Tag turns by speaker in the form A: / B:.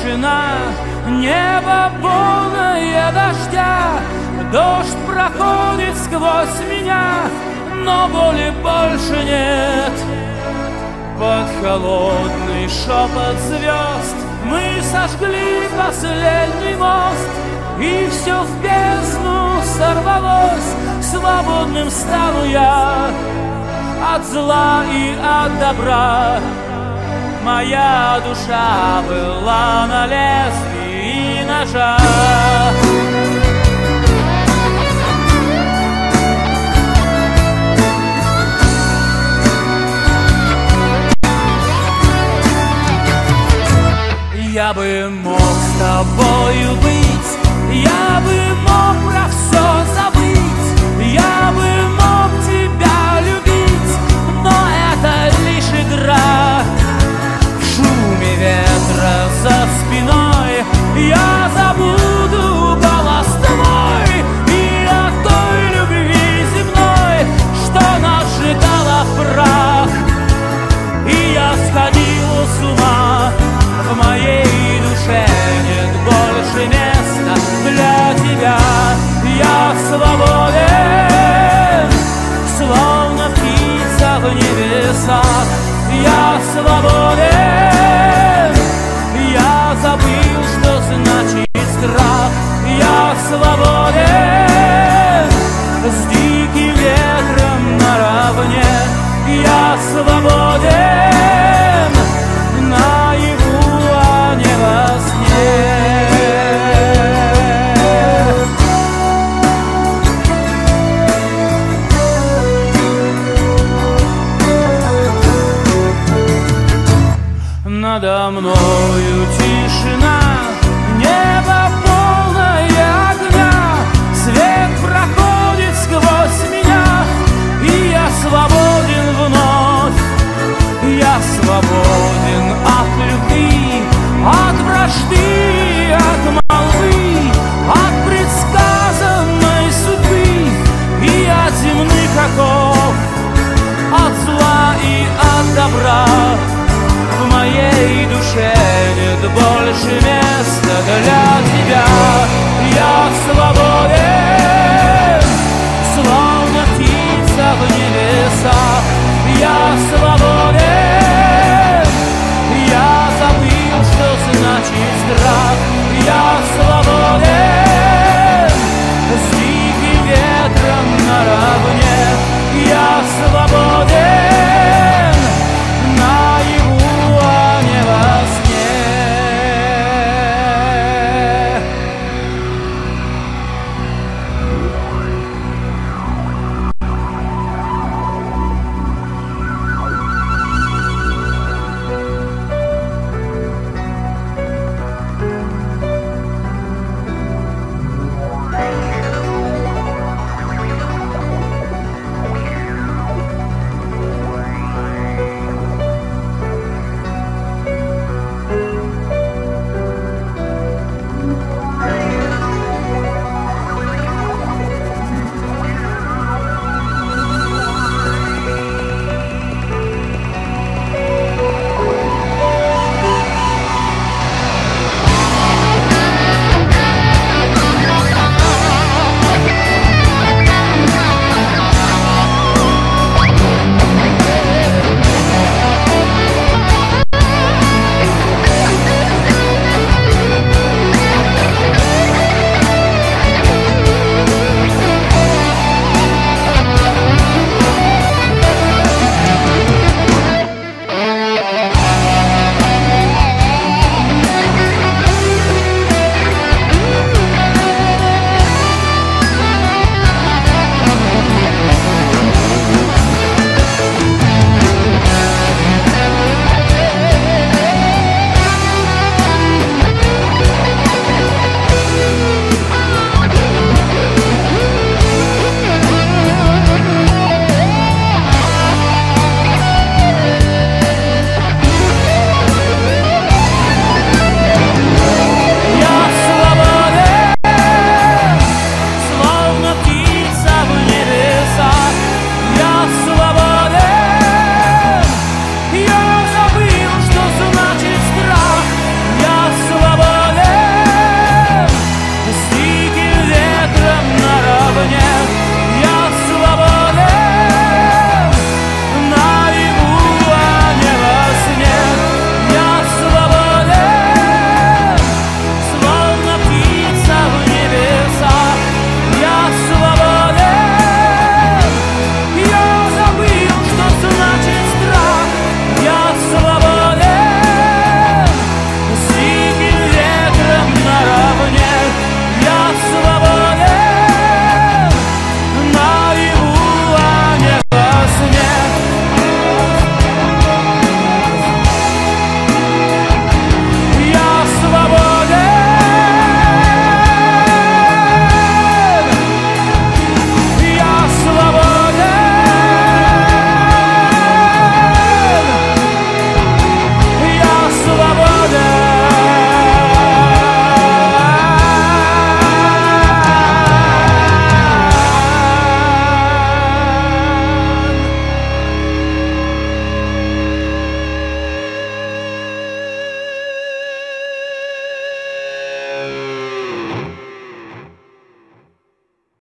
A: тишина, небо полное дождя. Дождь проходит сквозь меня, но боли больше нет. Под холодный шепот звезд мы сожгли последний мост, и все в бездну сорвалось. Свободным стану я от зла и от добра. Моя душа была на лезвии ножа. Я бы мог с тобою быть, я бы мог про все забыть, я бы мог тебя любить, но это лишь игра. В шуме ветра за спиной я забуду голос твой и о той любви земной, что нас сжигала в прах. И я сходил с ума. В моей душе нет больше места для тебя. Я свободен, словно птица в небесах. Я свободен, я забыл, что значит страх. Я свободен, с диким ветром наравне. Я свободен, наяву, а не во сне. Надо мною тишина, небо полное огня. Свет проходит сквозь меня, и я свободен вновь. Я свободен от любви, от вражды, от молвы, от предсказанной судьбы и от земных оков, от зла и от добра. В моей душе нет больше места для тебя. Я свободен, словно птица в небесах. Я свободен, я забыл, что значит страх. Я